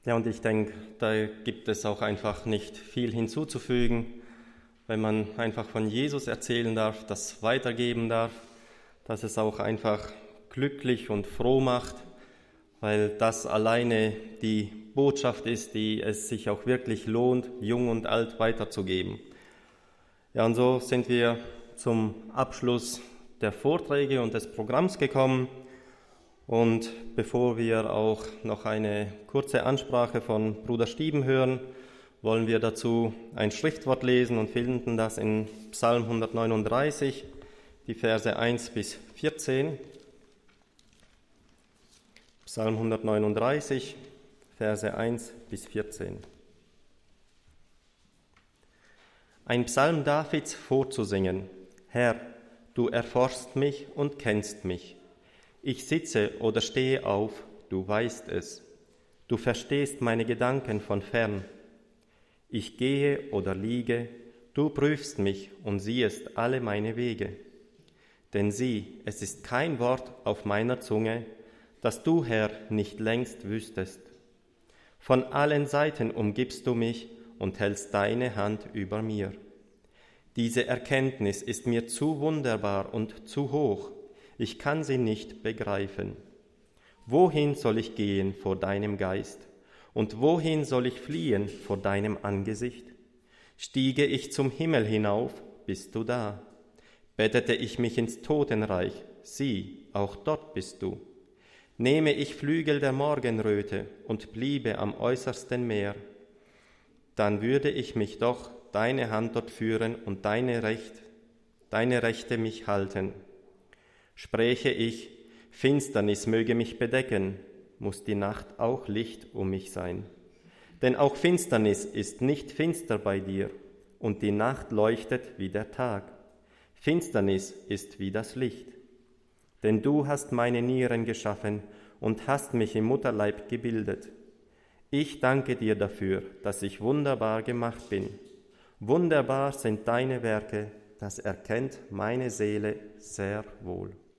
Ja, und ich denke, da gibt es auch einfach nicht viel hinzuzufügen, wenn man einfach von Jesus erzählen darf, das weitergeben darf, dass es auch einfach glücklich und froh macht, weil das alleine die Botschaft ist, die es sich auch wirklich lohnt, jung und alt weiterzugeben. Ja, und so sind wir zum Abschluss der Vorträge und des Programms gekommen. Und bevor wir auch noch eine kurze Ansprache von Bruder Stieben hören, wollen wir dazu ein Schriftwort lesen und finden das in Psalm 139, die Verse 1 bis 14. Psalm 139, Verse 1 bis 14. Ein Psalm Davids vorzusingen. Herr, du erforschst mich und kennst mich. Ich sitze oder stehe auf, du weißt es. Du verstehst meine Gedanken von fern. Ich gehe oder liege, du prüfst mich und siehest alle meine Wege. Denn sieh, es ist kein Wort auf meiner Zunge, das du, Herr, nicht längst wüsstest. Von allen Seiten umgibst du mich und hältst deine Hand über mir. Diese Erkenntnis ist mir zu wunderbar und zu hoch, ich kann sie nicht begreifen. Wohin soll ich gehen vor deinem Geist? Und wohin soll ich fliehen vor deinem Angesicht? Stiege ich zum Himmel hinauf, bist du da. Bettete ich mich ins Totenreich, sieh, auch dort bist du. Nehme ich Flügel der Morgenröte und bliebe am äußersten Meer, dann würde ich mich doch deine Hand dort führen und deine Rechte mich halten. Spräche ich, Finsternis möge mich bedecken, muss die Nacht auch Licht um mich sein. Denn auch Finsternis ist nicht finster bei dir, und die Nacht leuchtet wie der Tag. Finsternis ist wie das Licht. Denn du hast meine Nieren geschaffen und hast mich im Mutterleib gebildet. Ich danke dir dafür, dass ich wunderbar gemacht bin. Wunderbar sind deine Werke, das erkennt meine Seele sehr wohl.